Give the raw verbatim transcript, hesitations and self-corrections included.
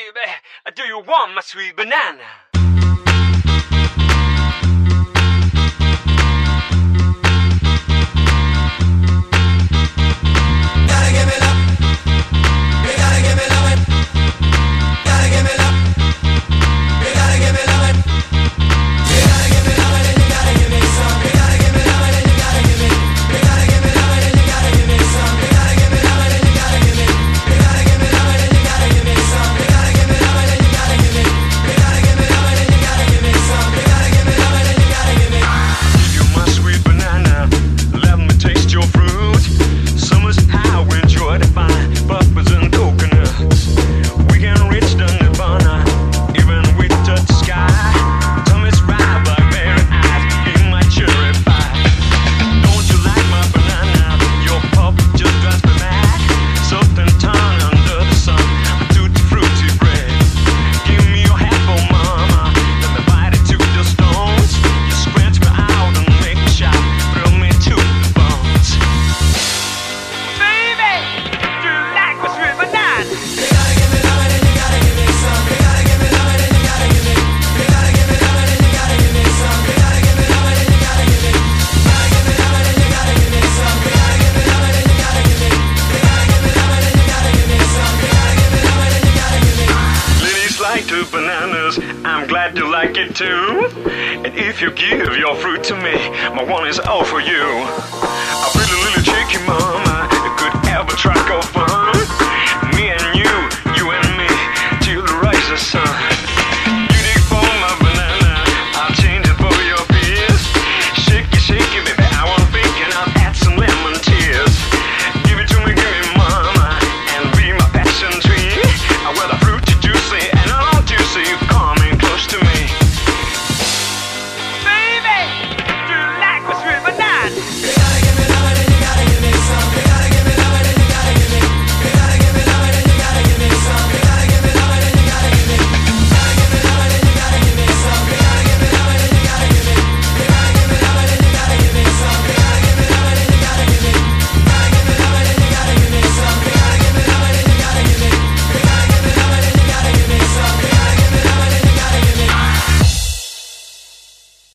baby, do you want my sweet banana? Gotta give me love. You gotta give me love. Gotta give me love. You gotta give me love. You gotta give me love and you gotta give me some. You gotta give me love and you gotta give me. You gotta give me love and you gotta give me some. You gotta give me love and you gotta give me. You gotta give me love and you gotta give me some. You gotta give me love and you gotta give me. You gotta give me love and you gotta give me some. You gotta give me love and you gotta give me. You my sweet banana, let me taste your fruit. Summer's how we enjoy the fine peppers and coconuts. We can reach the nirvana, even we touch the sky. Tummy's right, blackberry eyes, in my cherry pie. Don't you like my banana? Your pop just drives me mad. Something tongue under the sun, tutti frutti bread. Give me your apple, mama, let me bite it to the stones. You scratch me out and make me shout, thrill me to the bones. Baby, do you like my sweet banana? You gotta give me love and you gotta give me some. You gotta give me love and you gotta give me. You gotta give me love and you gotta give me some. You gotta give me love and you gotta give me. Gotta give me love and you gotta give me some. You gotta give me love and you gotta give me. You gotta give me love and you gotta give me some. You gotta give me love and you gotta give me. Ladies like two bananas, I'm glad you like it too. And if you give your fruit to me, my one is all for you. I feel a little cheeky, mama, a good ever track of fun.